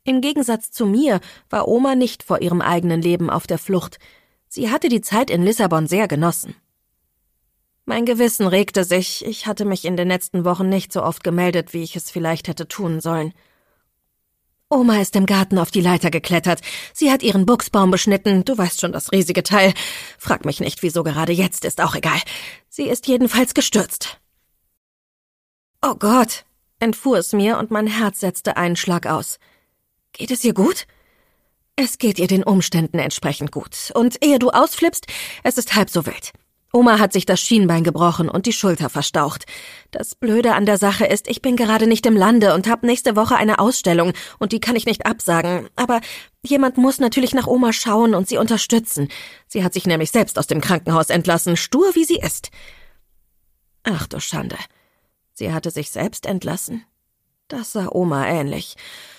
Im Gegensatz zu mir war Oma nicht vor ihrem eigenen Leben auf der Flucht. Sie hatte die Zeit in Lissabon sehr genossen. Mein Gewissen regte sich. Ich hatte mich in den letzten Wochen nicht so oft gemeldet, wie ich es vielleicht hätte tun sollen. Oma ist im Garten auf die Leiter geklettert. Sie hat ihren Buchsbaum beschnitten. Du weißt schon, das riesige Teil. Frag mich nicht, wieso gerade jetzt, ist auch egal. Sie ist jedenfalls gestürzt. Oh Gott, entfuhr es mir und mein Herz setzte einen Schlag aus. Geht es ihr gut? Es geht ihr den Umständen entsprechend gut. Und ehe du ausflippst, es ist halb so wild. Oma hat sich das Schienbein gebrochen und die Schulter verstaucht. Das Blöde an der Sache ist, ich bin gerade nicht im Lande und habe nächste Woche eine Ausstellung und die kann ich nicht absagen. Aber jemand muss natürlich nach Oma schauen und sie unterstützen. Sie hat sich nämlich selbst aus dem Krankenhaus entlassen, stur wie sie ist. Ach du Schande. Sie hatte sich selbst entlassen? Das sah Oma ähnlich.